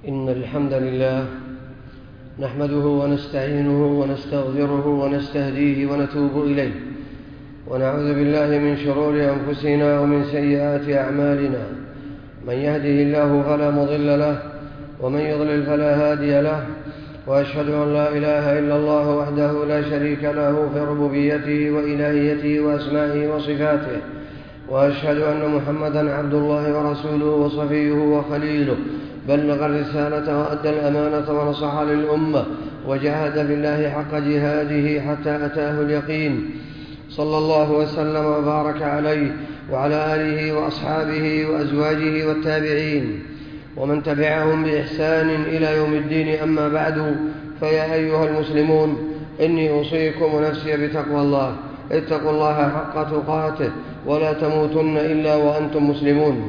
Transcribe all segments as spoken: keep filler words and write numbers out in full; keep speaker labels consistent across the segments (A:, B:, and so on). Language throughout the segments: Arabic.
A: إن الحمد لله نحمده ونستعينه ونستغفره ونستهديه ونتوب إليه، ونعوذ بالله من شرور أنفسنا ومن سيئات أعمالنا. من يهده الله فلا مضل له، ومن يضلل فلا هادي له، وأشهد أن لا إله إلا الله وحده لا شريك له في ربوبيته وإلهيته وأسمائه وصفاته، وأشهد أن محمدًا عبد الله ورسوله وصفيه وخليله، بلغ الرسالة وأدى الأمانة ونصح للأمة، وجاهد في الله حق جهاده حتى أتاه اليقين، صلى الله وسلم وبارك عليه وعلى آله وأصحابه وأزواجه والتابعين ومن تبعهم بإحسان إلى يوم الدين. أما بعد، فيا أيها المسلمون، إني أوصيكم ونفسي بتقوى الله. اتقوا الله حق تقاته ولا تموتن إلا وأنتم مسلمون.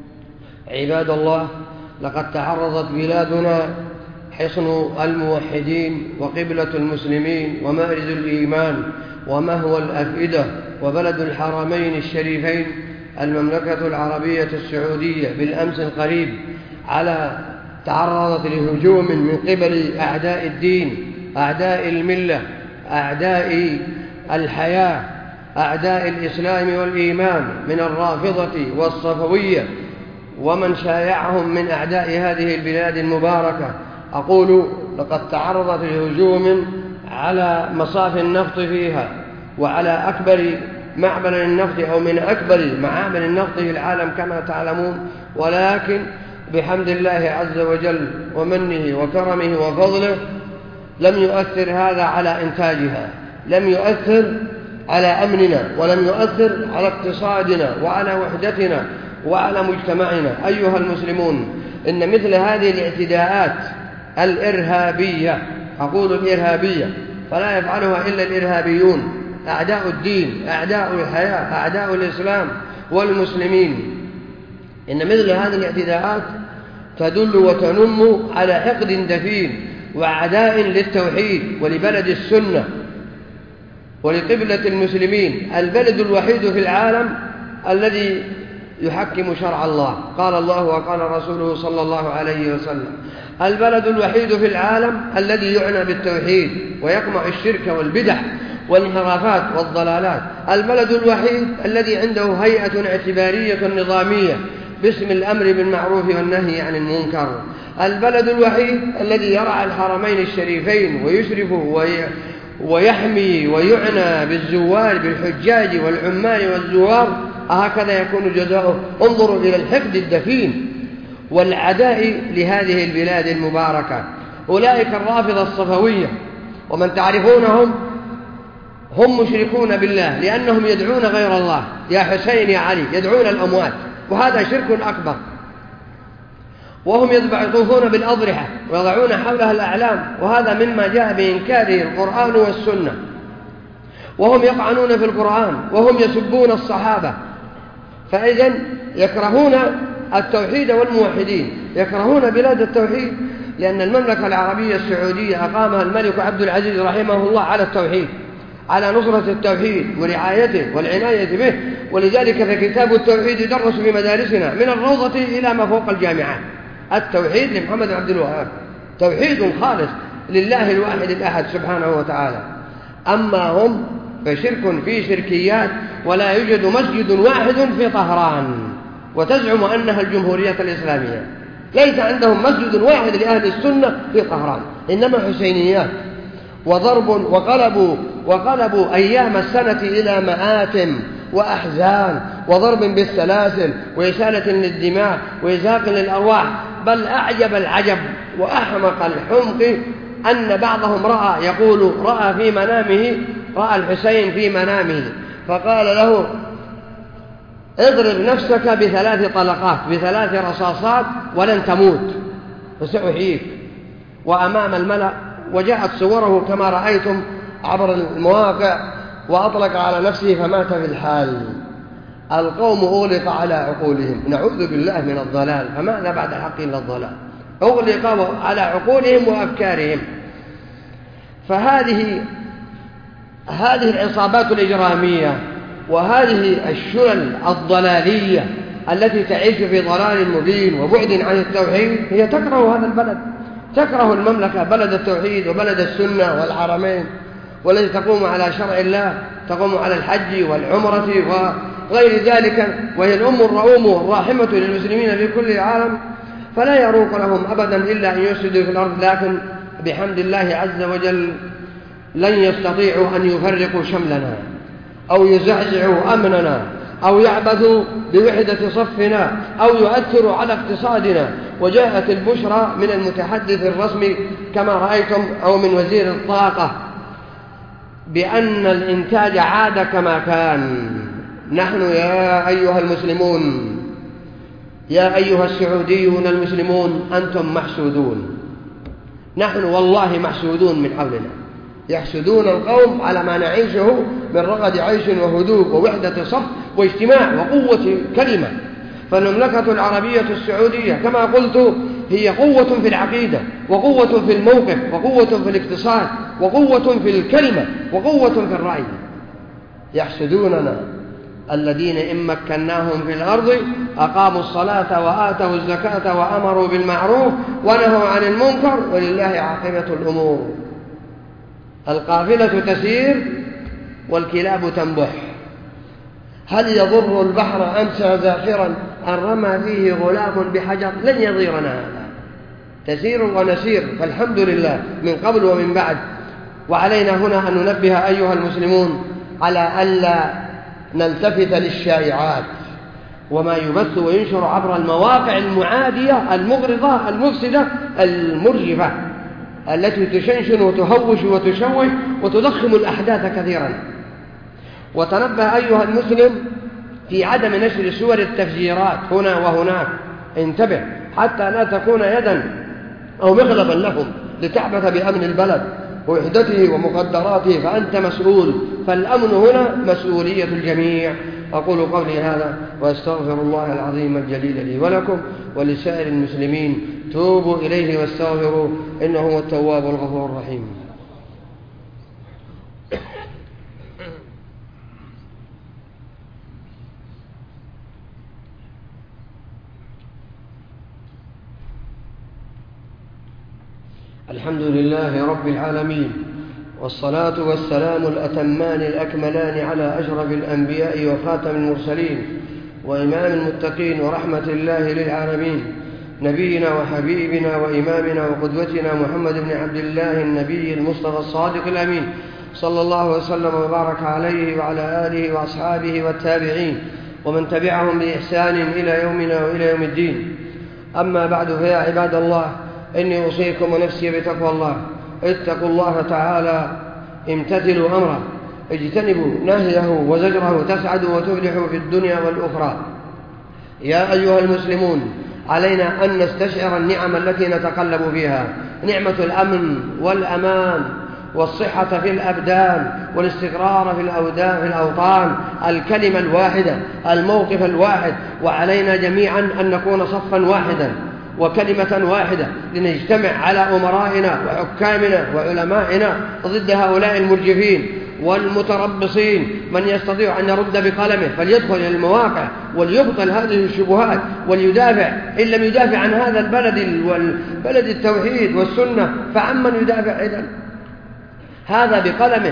A: عباد الله، لقد تعرضت بلادنا حصن الموحدين وقبلة المسلمين ومأرز الإيمان ومهوى الأفئدة وبلد الحرمين الشريفين المملكة العربية السعودية بالأمس القريب على تعرضت لهجوم من قبل أعداء الدين، أعداء الملة، أعداء الحياة، أعداء الإسلام والإيمان من الرافضة والصفوية ومن شايعهم من أعداء هذه البلاد المباركة. أقول لقد تعرضت لهجوم على مصاف النفط فيها وعلى أكبر معبر النفط أو من أكبر معابر النفط في العالم كما تعلمون، ولكن بحمد الله عز وجل ومنه وكرمه وفضله لم يؤثر هذا على إنتاجها، لم يؤثر على أمننا، ولم يؤثر على اقتصادنا وعلى وحدتنا وعلى مجتمعنا. أيها المسلمون، إن مثل هذه الاعتداءات الإرهابية، أقول الإرهابية فلا يفعلها إلا الإرهابيون، أعداء الدين، أعداء الحياة، أعداء الإسلام والمسلمين، إن مثل هذه الاعتداءات تدل وتنم على حقد دفين وعداء للتوحيد ولبلد السنة ولقبلة المسلمين، البلد الوحيد في العالم الذي يحكم شرع الله. قال الله وقال رسوله صلى الله عليه وسلم: البلد الوحيد في العالم الذي يعنى بالتوحيد ويقمع الشرك والبدع والانحرافات والضلالات، البلد الوحيد الذي عنده هيئة اعتبارية نظامية باسم الأمر بالمعروف والنهي عن المنكر، البلد الوحيد الذي يرعى الحرمين الشريفين ويشرف ويحمي ويعنى بالزوار بالحجاج والعمال والزوار. هكذا يكون جزاؤه. انظروا إلى الحقد الدفين والعداء لهذه البلاد المباركة. أولئك الرافضة الصفوية، ومن تعرفونهم هم مشركون بالله لأنهم يدعون غير الله، يا حسين يا علي، يدعون الأموات، وهذا شرك أكبر. وهم يطوفون بالأضرحة ويضعون حولها الأعلام، وهذا مما جاء بإنكاره القرآن والسنة. وهم يطعنون في القرآن وهم يسبون الصحابة. فإذن يكرهون التوحيد والموحدين، يكرهون بلاد التوحيد، لأن المملكة العربية السعودية أقامها الملك عبد العزيز رحمه الله على التوحيد، على نصرة التوحيد ورعايته والعناية به. ولذلك فكتاب التوحيد يدرس في مدارسنا من الروضة إلى ما فوق الجامعات. التوحيد لمحمد عبد الوهاب، توحيد خالص لله الواحد الأحد سبحانه وتعالى. أما هم فشرك في شركيات، ولا يوجد مسجد واحد في طهران، وتزعم أنها الجمهورية الإسلامية. ليس عندهم مسجد واحد لأهل السنة في طهران، إنما حسينيات وضرب، وقلبوا وقلبوا أيام السنة إلى مآتم وأحزان وضرب بالسلاسل وإسالة للدماء وإزهاق للأرواح. بل أعجب العجب وأحمق الحمق أن بعضهم رأى، يقول رأى في منامه، رأى الحسين في منامه فقال له: اضرب نفسك بثلاث طلقات، بثلاث رصاصات، ولن تموت فسأحييك. وأمام الملأ، وجاءت صوره كما رأيتم عبر المواقع، وأطلق على نفسه فمات في الحال. القوم أغلق على عقولهم، نعوذ بالله من الضلال، فماذا بعد الحق إلا الضلال؟ أغلق على عقولهم وأفكارهم. فهذه هذه العصابات الإجرامية وهذه الشلل الضلالية التي تعيش في ضلال مبين وبعد عن التوحيد هي تكره هذا البلد، تكره المملكة، بلد التوحيد وبلد السنة والحرمين، والتي تقوم على شرع الله، تقوم على الحج والعمرة وغير ذلك، وهي الأم الرؤوم الراحمة للمسلمين في كل العالم. فلا يروق لهم أبدا إلا أن يفسدوا في الأرض، لكن بحمد الله عز وجل لن يستطيعوا أن يفرقوا شملنا أو يزعزعوا أمننا أو يعبثوا بوحدة صفنا أو يؤثروا على اقتصادنا. وجاءت البشرى من المتحدث الرسمي كما رأيتم أو من وزير الطاقة بأن الإنتاج عاد كما كان. نحن يا أيها المسلمون، يا أيها السعوديون المسلمون، أنتم محسودون، نحن والله محسودون من حولنا، يحسدون القوم على ما نعيشه من رغد عيش وهدوء ووحدة صف واجتماع وقوة كلمة. فالمملكة العربية السعودية كما قلت هي قوة في العقيدة وقوة في الموقف وقوة في الاقتصاد وقوة في الكلمة وقوة في الرأي. يحسدوننا الذين إن مكناهم في الأرض أقاموا الصلاة وآتوا الزكاة وأمروا بالمعروف ونهوا عن المنكر ولله عاقبة الأمور. القافلة تسير والكلاب تنبح. هل يضر البحر أمسى زاخرا أن رمى فيه غلام بحجر؟ لن يضيرنا هذا، تسير ونسير، فالحمد لله من قبل ومن بعد. وعلينا هنا أن ننبه أيها المسلمون على ألا نلتفت للشائعات وما يبث وينشر عبر المواقع المعادية المغرضة المفسدة المرجفة التي تشنشن وتهوش وتشوه وتضخم الأحداث كثيرا. وتنبه أيها المسلم في عدم نشر صور التفجيرات هنا وهناك، انتبه حتى لا تكون يدا أو مغلبا لهم لتعبث بأمن البلد ووحدته ومقدراته، فأنت مسؤول، فالأمن هنا مسؤولية الجميع. أقول قولي هذا وأستغفر الله العظيم الجليل لي ولكم ولسائر المسلمين. توبوا إليه واستغفروا إنه هو التواب الغفور الرحيم. الحمد لله رب العالمين، والصلاة والسلام الأتمان الأكملان على أشرف الأنبياء وخاتم المرسلين وإمام المتقين ورحمة الله للعالمين، نبينا وحبيبنا وإمامنا وقدوتنا محمد بن عبد الله النبي المصطفى الصادق الأمين، صلى الله وسلم وبارك عليه وعلى آله وأصحابه والتابعين ومن تبعهم بإحسان إلى يومنا وإلى يوم الدين. أما بعد، فيا عباد الله، إني أوصيكم ونفسي بتقوى الله. اتقوا الله تعالى، امتثلوا أمره، اجتنبوا نهيه وزجره، تسعدوا وتفلحوا في الدنيا والأخرى. يا أيها المسلمون، علينا أن نستشعر النعم التي نتقلب فيها، نعمة الأمن والأمان والصحة في الأبدان والاستقرار في الأودان في الأوطان، الكلمة الواحدة، الموقف الواحد. وعلينا جميعا أن نكون صفا واحدا وكلمة واحدة لنجتمع على أمرائنا وحكامنا وعلمائنا ضد هؤلاء المرجفين والمتربصين. من يستطيع أن يرد بقلمه فليدخل إلى المواقع وليبطل هذه الشبهات وليدافع. إن لم يدافع عن هذا البلد والبلد التوحيد والسنة فعمن يدافع إذن؟ هذا بقلمه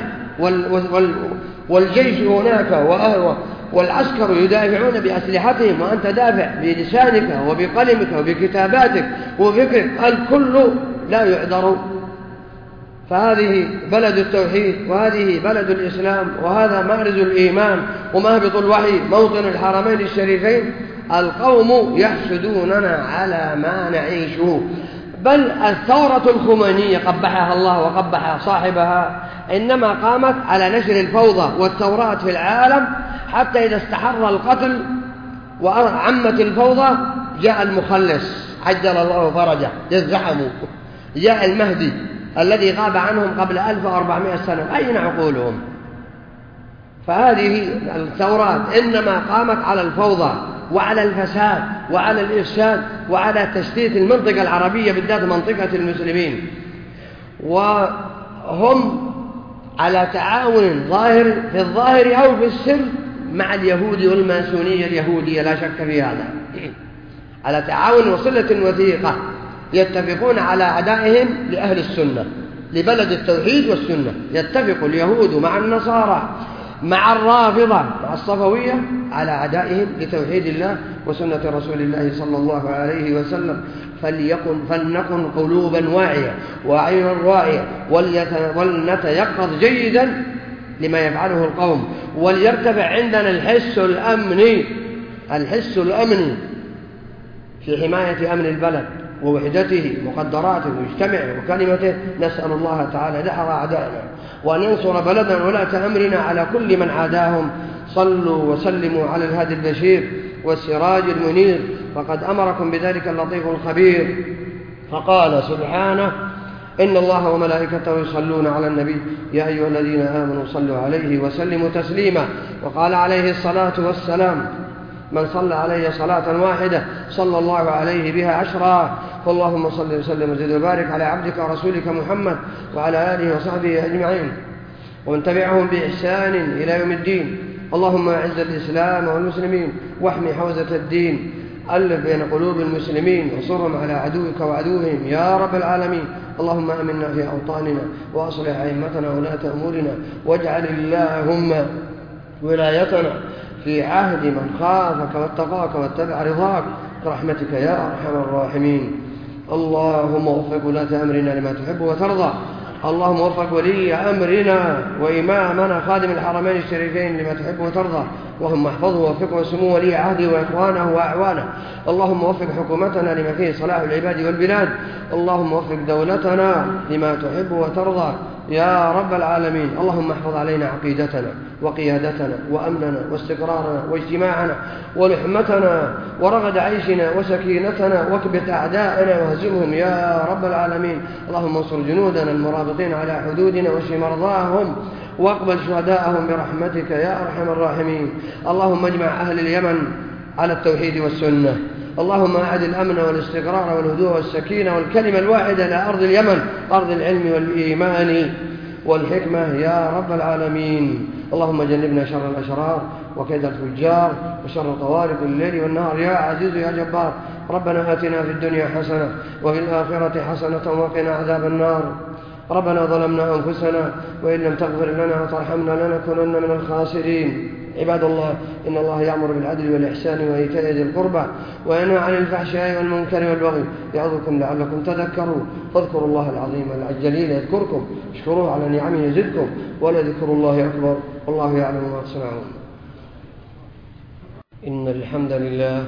A: والجيش هناك وأهوى والعسكر يدافعون بأسلحتهم، وأنت دافع بلسانك وبقلمك وبكتاباتك وفكرك، الكل لا يعذر. فهذه بلد التوحيد وهذه بلد الإسلام وهذا مأرز الإيمان ومهبط الوحي، موطن الحرمين الشريفين. القوم يحسدوننا على ما نعيشه، بل الثورة الخمينية قبحها الله وقبح صاحبها إنما قامت على نشر الفوضى والثورات في العالم، حتى إذا استحر القتل وعمت الفوضى جاء المخلص عجل الله فرجه، يزعموا جاء المهدي الذي غاب عنهم قبل ألف وأربعمائة سنة، أين عقولهم؟ فهذه الثورات إنما قامت على الفوضى وعلى الفساد وعلى الإفساد وعلى تشتيت المنطقة العربية بالذات منطقة المسلمين، وهم على تعاون ظاهر في الظاهر أو في السر مع اليهود والماسونية اليهودية، لا شك في هذا، على تعاون وصلة وثيقة، يتفقون على أعدائهم لأهل السنة، لبلد التوحيد والسنة. يتفق اليهود مع النصارى مع الرافضة مع الصفوية على أعدائهم لتوحيد الله وسنة رسول الله صلى الله عليه وسلم. فليكن فلنكن قلوبا واعية وعينا واعية، ولنتيقظ جيدا لما يفعله القوم، وليرتفع عندنا الحس الأمني الحس الأمني في حماية أمن البلد ووحدته مقدراته ومجتمعه وكلمته. نسأل الله تعالى دحر أعدائنا وأن ينصر بلدنا ولاة أمرنا على كل من عاداهم. صلوا وسلموا على الهادي البشير والسراج المنير، فقد أمركم بذلك اللطيف الخبير، فقال سبحانه: إن الله وملائكته يصلون على النبي يا أيها الذين آمنوا صلوا عليه وسلموا تسليما. وقال عليه الصلاة والسلام: من صلى علي صلاة واحدة صلى الله عليه بها عشرا. فاللهم صل وسلم وزد وبارك على عبدك ورسولك محمد وعلى آله وصحبه أجمعين ومن تبعهم بإحسان إلى يوم الدين. اللهم أعز الإسلام والمسلمين واحمي حوزة الدين، ألف بين قلوب المسلمين وانصرهم على عدوك وعدوهم يا رب العالمين. اللهم آمنا في أوطاننا وأصلح أئمتنا وولاة أمورنا، واجعل اللهم ولايتنا في عهد من خافك واتقاك واتبع رضاك برحمتك يا أرحم الراحمين. اللهم وفق ولاة أمرنا لما تحب وترضى. اللهم وفق ولي أمرنا وإمامنا خادم الحرمين الشريفين لما تحب وترضى. اللهم احفظه ووفقه وسمو ولي عهده وإخوانه وأعوانه. اللهم وفق حكومتنا لما فيه صلاح العباد والبلاد. اللهم وفق دولتنا لما تحب وترضى يا رب العالمين. اللهم احفظ علينا عقيدتنا وقيادتنا وأمننا واستقرارنا واجتماعنا ولحمتنا ورغد عيشنا وسكينتنا، واكبت أعداءنا وهزمهم يا رب العالمين. اللهم انصر جنودنا المرابطين على حدودنا واشف مرضاهم واقبل شهداءهم برحمتك يا أرحم الراحمين. اللهم اجمع أهل اليمن على التوحيد والسنة. اللهم أعد الأمن والاستقرار والهدوء والسكينة والكلمة الواحدة إلى أرض اليمن، أرض العلم والإيمان والحكمة يا رب العالمين. اللهم جنبنا شر الأشرار وكيد الفجار وشر طوارق الليل والنهار يا عزيز يا جبار. ربنا آتنا في الدنيا حسنة وفي الآخرة حسنة وقنا عذاب النار. ربنا ظلمنا أنفسنا وإن لم تغفر لنا وترحمنا لنكونن من الخاسرين. عباد الله، إن الله يأمر بالعدل والإحسان وإيتاء ذي القربى وينهى عن الفحشاء والمنكر والبغي يعظكم لعلكم تذكرون. فاذكروا الله العظيم الجليل يذكركم، اشكروه على نعمه يزدكم، ولذكر الله أكبر، والله يعلم ما تصنعون. إن الحمد لله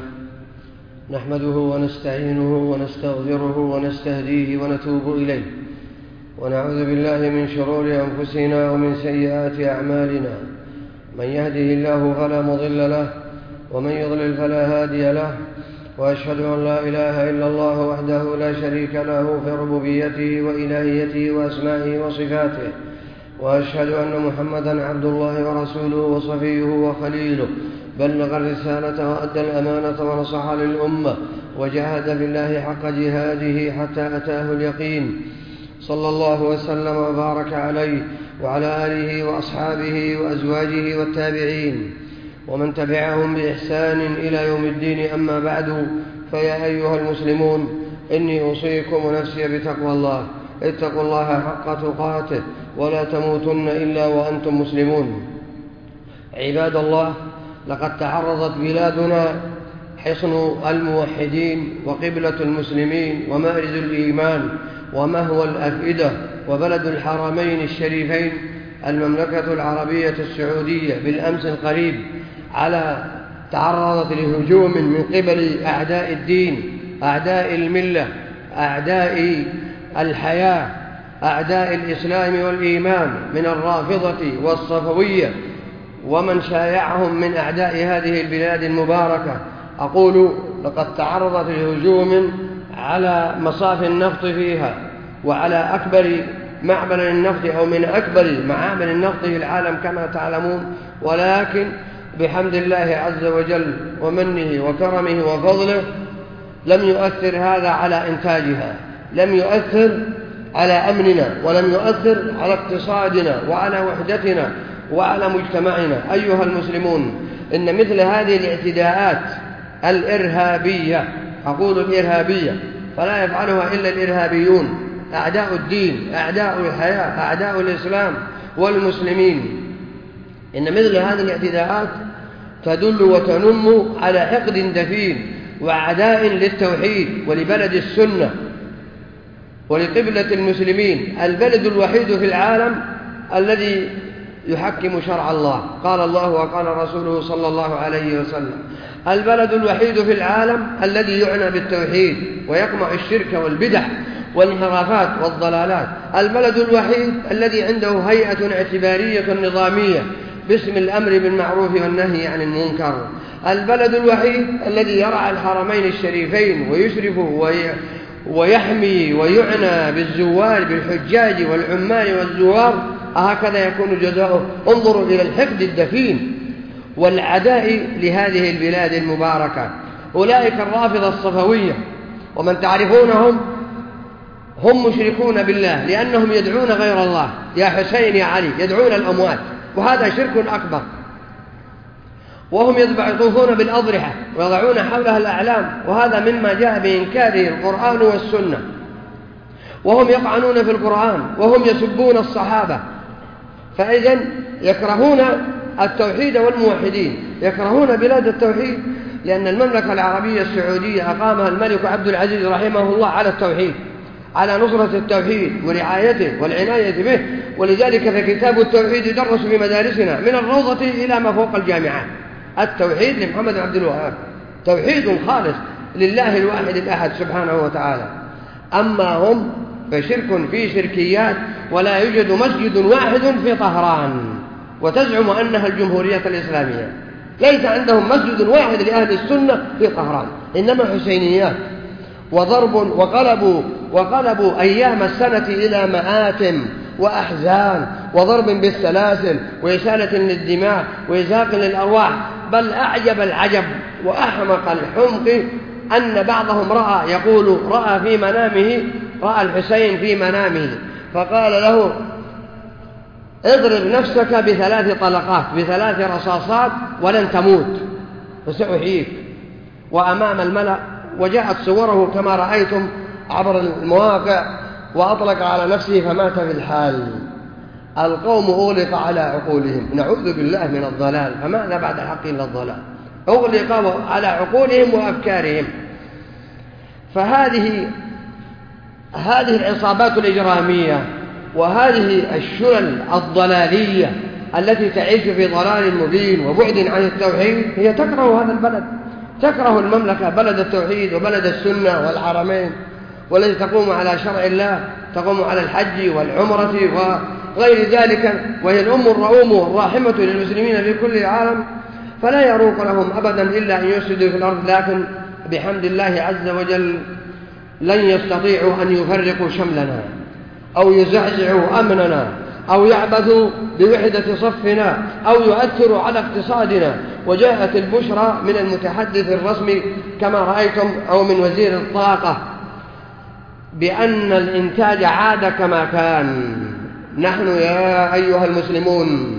A: نحمده ونستعينه ونستغفره ونستهديه ونتوب إليه، ونعوذ بالله من شرور أنفسنا ومن سيئات أعمالنا. من يهده الله فلا مضل له ومن يضلل فلا هادي له، وأشهد أن لا إله إلا الله وحده لا شريك له في ربوبيته وإلهيته وأسمائه وصفاته، وأشهد أن محمدا عبد الله ورسوله وصفيه وخليله، بلغ الرسالة وأدى الأمانة ونصح للأمة وجاهد في الله حق جهاده حتى أتاه اليقين. صلى الله وسلم وبارك عليه وعلى آله وأصحابه وأزواجه والتابعين ومن تبعهم بإحسان إلى يوم الدين. أما بعد، فيا أيها المسلمون، إني أوصيكم ونفسي بتقوى الله. اتقوا الله حق تقاته ولا تموتن إلا وأنتم مسلمون. عباد الله، لقد تعرضت بلادنا حصن الموحدين وقبلة المسلمين ومأرز الإيمان ومهوى الأفئدة وبلد الحرمين الشريفين المملكة العربية السعودية بالأمس القريب على تعرضت لهجوم من قبل أعداء الدين، أعداء الملة، أعداء الحياة، أعداء الإسلام والإيمان من الرافضة والصفوية ومن شايعهم من أعداء هذه البلاد المباركة. أقول لقد تعرضت لهجوم على مصاف النفط فيها وعلى أكبر معبر النفط أو من أكبر معامل النفط في العالم كما تعلمون، ولكن بحمد الله عز وجل ومنه وكرمه وفضله لم يؤثر هذا على إنتاجها، لم يؤثر على أمننا، ولم يؤثر على اقتصادنا وعلى وحدتنا وعلى مجتمعنا. أيها المسلمون، إن مثل هذه الاعتداءات الإرهابية، أقول الإرهابية فلا يفعلها إلا الإرهابيون، أعداء الدين، أعداء الحياة، أعداء الإسلام والمسلمين، إن مثل هذه الاعتداءات تدل وتنم على حقد دفين وعداء للتوحيد ولبلد السنة ولقبلة المسلمين، البلد الوحيد في العالم الذي يحكم شرع الله، قال الله وقال رسوله صلى الله عليه وسلم، البلد الوحيد في العالم الذي يعنى بالتوحيد ويقمع الشرك والبدع والانحرافات والضلالات، البلد الوحيد الذي عنده هيئة اعتبارية نظامية باسم الأمر بالمعروف والنهي عن المنكر، البلد الوحيد الذي يرعى الحرمين الشريفين ويشرف ويحمي ويعنى بالزوار بالحجاج والعمال والزوار، هكذا يكون جزاؤه. انظروا إلى الحقد الدفين والعداء لهذه البلاد المباركة. أولئك الرافضة الصفوية ومن تعرفونهم هم مشركون بالله لأنهم يدعون غير الله، يا حسين يا علي، يدعون الأموات، وهذا شرك أكبر. وهم يطوفون بالأضرحة ويضعون حولها الأعلام، وهذا مما جاء بإنكاره القرآن والسنة. وهم يطعنون في القرآن وهم يسبون الصحابة. فإذن يكرهون التوحيد والموحدين، يكرهون بلاد التوحيد، لأن المملكة العربية السعودية أقامها الملك عبد العزيز رحمه الله على التوحيد، على نصرة التوحيد ورعايته والعناية به. ولذلك فكتاب التوحيد يدرس في مدارسنا من الروضة إلى ما فوق الجامعات. التوحيد لمحمد عبد الوهاب، توحيد خالص لله الواحد الأحد سبحانه وتعالى. أما هم فشرك في شركيات، ولا يوجد مسجد واحد في طهران، وتزعم أنها الجمهورية الإسلامية، ليس عندهم مسجد واحد لأهل السنة في طهران، إنما حسينيات وضرب، وقلبوا وقلبوا أيام السنة إلى مآتم وأحزان وضرب بالسلاسل وإسالة للدماء وإزهاق للأرواح. بل أعجب العجب وأحمق الحمق أن بعضهم رأى، يقول رأى في منامه، رأى الحسين في منامه فقال له اضرب نفسك بثلاث طلقات بثلاث رصاصات ولن تموت فسأحييك. وأمام الملأ، وجاءت صوره كما رأيتم عبر المواقع، وأطلق على نفسه فمات في الحال. القوم أغلق على عقولهم، نعوذ بالله من الضلال، فماذا بعد الحق إلا الضلال؟ أغلق على عقولهم وأفكارهم. فهذه هذه العصابات الإجرامية وهذه الشلل الضلالية التي تعيش في ضلال مبين وبعد عن التوحيد هي تكره هذا البلد، تكره المملكة، بلد التوحيد وبلد السنة والحرمين، والتي تقوم على شرع الله، تقوم على الحج والعمرة وغير ذلك، وهي الأم الرؤوم الراحمة للمسلمين في كل العالم. فلا يروق لهم أبدا إلا أن يفسدوا في الأرض، لكن بحمد الله عز وجل لن يستطيعوا أن يفرقوا شملنا أو يزعزعوا أمننا أو يعبثوا بوحدة صفنا أو يؤثروا على اقتصادنا. وجاءت البشرى من المتحدث الرسمي كما رأيتم أو من وزير الطاقة بأن الإنتاج عاد كما كان. نحن يا أيها المسلمون،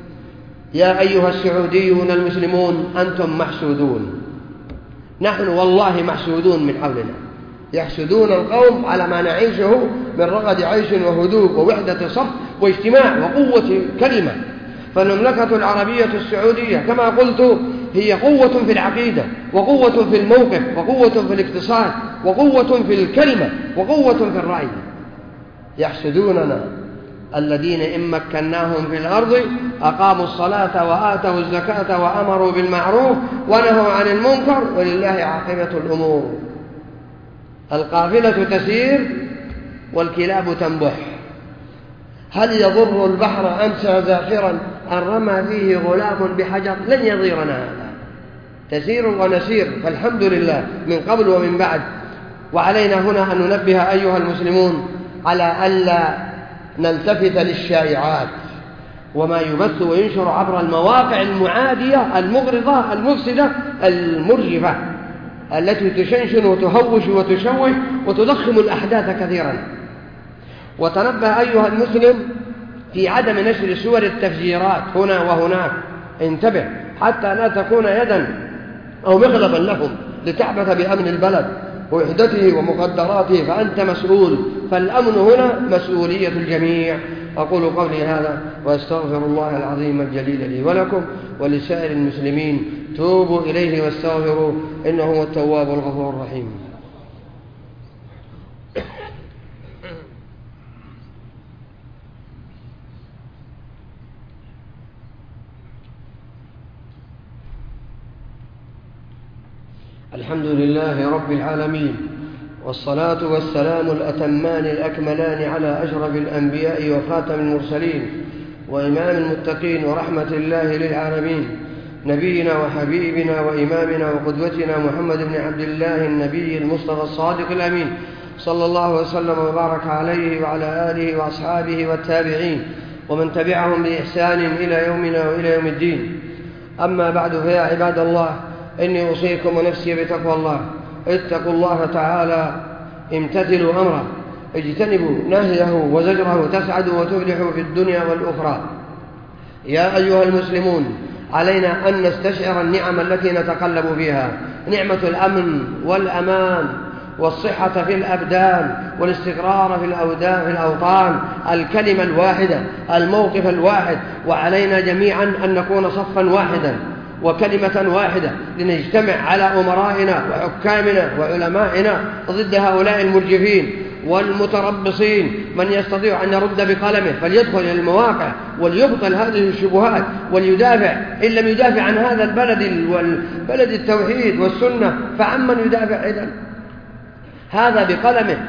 A: يا أيها السعوديون المسلمون، أنتم محسودون، نحن والله محسودون من حولنا، يحسدون القوم على ما نعيشه من رغد عيش وهدوء ووحدة صف واجتماع وقوة كلمة. فالمملكة العربية السعودية كما قلت هي قوة في العقيدة وقوة في الموقف وقوة في الاقتصاد وقوة في الكلمة وقوة في الرأي. يحسدوننا الذين إن مكناهم في الأرض أقاموا الصلاة وآتوا الزكاة وأمروا بالمعروف ونهوا عن المنكر ولله عاقبة الأمور. القافلة تسير والكلاب تنبح. هل يضر البحر أمسى زاخرا أن رمى فيه غلام بحجر؟ لن يضيرنا هذا، تسير ونسير، فالحمد لله من قبل ومن بعد. وعلينا هنا أن ننبه أيها المسلمون على ألا نلتفت للشائعات وما يبث وينشر عبر المواقع المعادية المغرضة المفسدة المرجفة التي تشنشن وتهوش وتشوش وتضخم الأحداث كثيرا. وتنبه أيها المسلم في عدم نشر صور التفجيرات هنا وهناك، انتبه، حتى لا تكون يدا أو مغلبا لهم لتعبث بأمن البلد ووحدته ومقدراته، فأنت مسؤول. فالأمن هنا مسؤولية الجميع. أقول قولي هذا وأستغفر الله العظيم الجليل لي ولكم ولسائر المسلمين. توبوا إليه واستغفروا إنه هو التواب الغفور الرحيم. الحمد لله رب العالمين، والصلاة والسلام الأتمان الأكملان على أشرف الأنبياء وخاتم المرسلين وإمام المتقين ورحمة الله للعالمين، نبينا وحبيبنا وإمامنا وقدوتنا محمد بن عبد الله النبي المصطفى الصادق الأمين، صلى الله وسلم وبارك عليه وعلى آله وأصحابه والتابعين ومن تبعهم بإحسان إلى يومنا وإلى يوم الدين. أما بعد، فيا عباد الله، إني أوصيكم ونفسي بتقوى الله. اتقوا الله تعالى، امتثلوا أمره، اجتنبوا نهيه وزجره، تسعدوا وتفلحوا في الدنيا والأخرى. يا أيها المسلمون، علينا أن نستشعر النعم التي نتقلب فيها، نعمة الأمن والأمان والصحة في الأبدان والاستقرار في الأودان في الأوطان، الكلمة الواحدة، الموقف الواحد. وعلينا جميعا أن نكون صفا واحدا وكلمة واحدة لنجتمع على أمرائنا وحكامنا وعلمائنا ضد هؤلاء المرجفين والمتربصين. من يستطيع أن يرد بقلمه فليدخل إلى المواقع وليبطل هذه الشبهات وليدافع. إن لم يدافع عن هذا البلد والبلد التوحيد والسنة فعمن يدافع إذن؟ هذا بقلمه،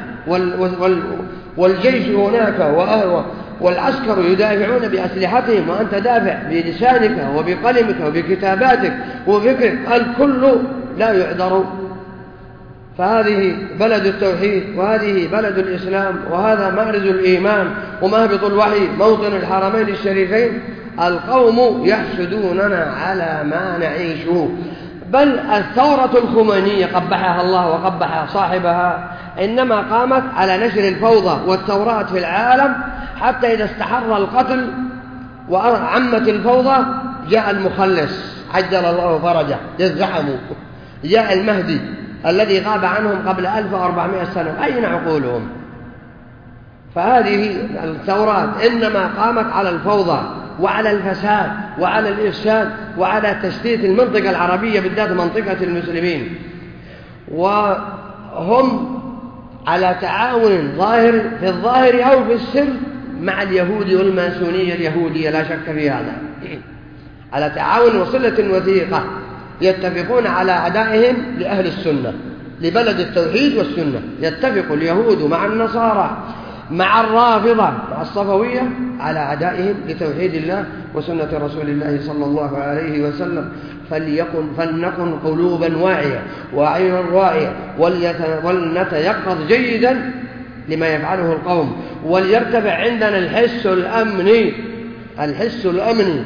A: والجيش هناك والعسكر يدافعون بأسلحتهم، وأنت دافع بلسانك وبقلمك وبكتاباتك وفكرك. الكل لا يعذر. فهذه بلد التوحيد، وهذه بلد الإسلام، وهذا مأرز الإيمان ومهبط الوحي، موطن الحرمين الشريفين. القوم يحسدوننا على ما نعيشه. بل الثورة الخمينية قبحها الله وقبح صاحبها إنما قامت على نشر الفوضى والثورات في العالم، حتى إذا استحر القتل وعمت الفوضى جاء المخلص عجل الله فرجه، يزعموا جاء المهدي الذي غاب عنهم قبل ألف وأربعمائة سنة. أين عقولهم؟ فهذه الثورات إنما قامت على الفوضى وعلى الفساد وعلى الإفساد وعلى تشتيت المنطقة العربية، بالذات منطقة المسلمين. وهم على تعاون ظاهر في الظاهر أو في السر مع اليهود والماسونية اليهودية، لا شك في هذا، على تعاون وصلة وثيقة. يتفقون على أعدائهم لأهل السنة، لبلد التوحيد والسنة. يتفق اليهود مع النصارى مع الرافضة مع الصفوية على أعدائهم لتوحيد الله وسنة رسول الله صلى الله عليه وسلم. فليكن فلنكن قلوبا واعية وأعينا واعية، ولنتيقظ جيدا لما يفعله القوم، وليرتفع عندنا الحس الأمني الحس الأمني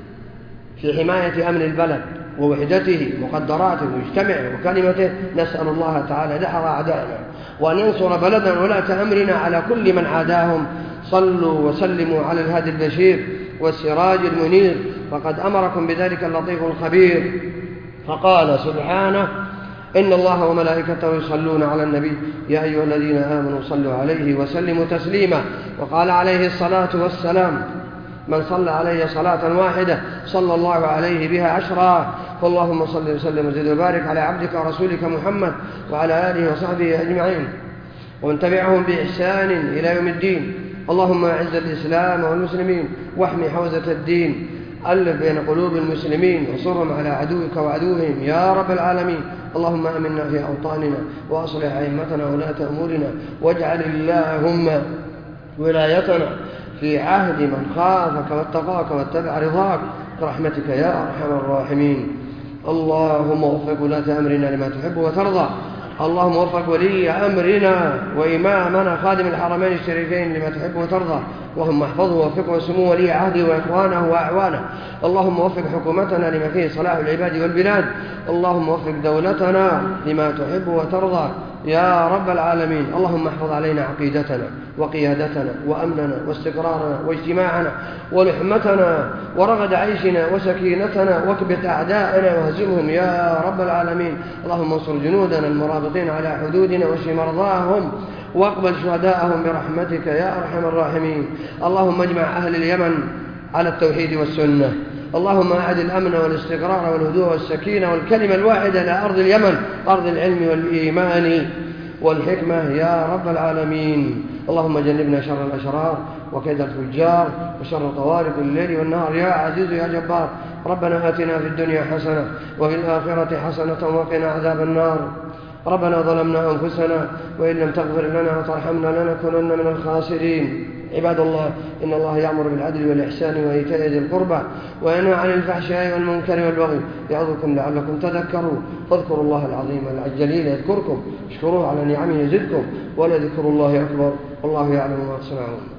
A: في حماية أمن البلد ووحدته مقدراته ومجتمعه وكلمته. نسأل الله تعالى دحر أعدائنا وأن ينصر بلدنا ولاة أمرنا على كل من عاداهم. صلوا وسلموا على الهادي البشير والسراج المنير، فقد أمركم بذلك اللطيف الخبير. فقال سبحانه: إن الله وملائكته يصلون على النبي يا أيها الذين آمنوا صلوا عليه وسلموا تسليما. وقال عليه الصلاة والسلام: من صلى علي صلاة واحدة صلى الله عليه بها عشرا. فاللهم صل وسلم وزد وبارك على عبدك ورسولك محمد وعلى آله وصحبه أجمعين ومن تبعهم بإحسان إلى يوم الدين. اللهم أعز الإسلام والمسلمين واحمي حوزة الدين، ألف بين قلوب المسلمين وانصرهم على عدوك وعدوهم يا رب العالمين. اللهم آمنا في أوطاننا وأصلح أئمتنا وولاة أمورنا، واجعل اللهم ولايتنا في عهد من خافك واتقاك واتبع رضاك برحمتك يا أرحم الراحمين. اللهم وفق ولاة أمرنا لما تحب وترضى. اللهم وفق ولي أمرنا وإمامنا خادم الحرمين الشريفين لما تحب وترضى. اللهم احفظه ووفقه وسمو ولي عهده وإخوانه وأعوانه. اللهم وفق حكومتنا لما فيه صلاح العباد والبلاد. اللهم وفق دولتنا لما تحب وترضى. يا رب العالمين. اللهم احفظ علينا عقيدتنا وقيادتنا وأمننا واستقرارنا واجتماعنا ولحمتنا ورغد عيشنا وسكينتنا واكبت أعداءنا وهزمهم يا رب العالمين. اللهم انصر جنودنا المرابطين على حدودنا واشف مرضاهم واقبل شهداءهم برحمتك يا أرحم الراحمين. اللهم اجمع أهل اليمن على التوحيد والسنة. اللهم أعد الأمن والاستقرار والهدوء والسكينة والكلمة الواحدة إلى أرض اليمن، أرض العلم والإيمان والحكمة يا رب العالمين. اللهم جنبنا شر الأشرار وكيد الفجار وشر طوارق الليل والنهار يا عزيز يا جبار. ربنا آتنا في الدنيا حسنة وفي الآخرة حسنة وقنا عذاب النار. ربنا ظلمنا أنفسنا وإن لم تغفر لنا وترحمنا لنكونن من الخاسرين. عباد الله، إن الله يأمر بالعدل والإحسان وإيتاء ذي القربى وينهى عن الفحشاء والمنكر والبغي يعظكم لعلكم تذكرون. فاذكروا الله العظيم الجليل يذكركم، اشكروه على نعمه يزدكم، ولذكر الله أكبر، والله يعلم ما تصنعون.